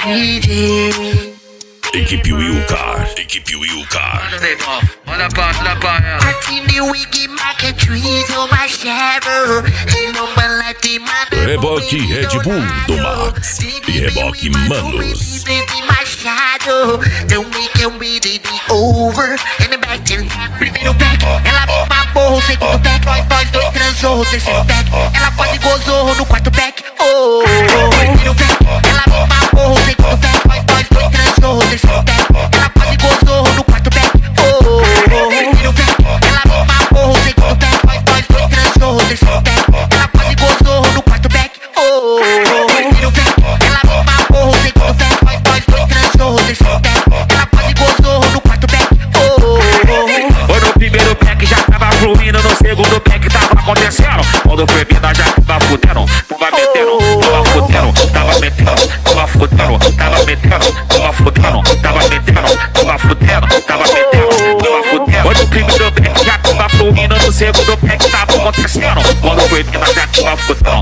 DJ. Equipe Wilcar, equipe Wilcar. Manda pra Aqui meu wig, marca trees, eu machado. E não balete, mano. Reboque Red Bull do Max e reboque Manos. Machado, don't make him ready to over. And the back to primeiro back, ela mamou o segundo back. Nós dois transou o terceiro back. Ela quase gozou no quarto back. Oh, primeiro back, ela mamou o segundo back. Nós dois transou o terceiro back. Ela quase gozou no quarto back. Oh, primeiro back, ela mamou o segundo back. Nós dois transou o terceiro back. Ela quase gozou no quarto back. Oh, primeiro back, ela mamou o segundo back. Nós dois transou o terceiro back. Ela quase gozou no quarto back. Foi no primeiro pack, já tava fluindo. No segundo pack tava acontecendo. Quando foi vida já tava fudendo. Tava metendo, tava fudendo. Tava metendo, tava fudendo. Tava metendo, tava fudendo. Tava metendo, tava fudendo. Tava metendo, tava fudendo. Foi no primeiro pack, já tava fluindo. No segundo pack tava acontecendo. Quando foi vida já tava fudendo.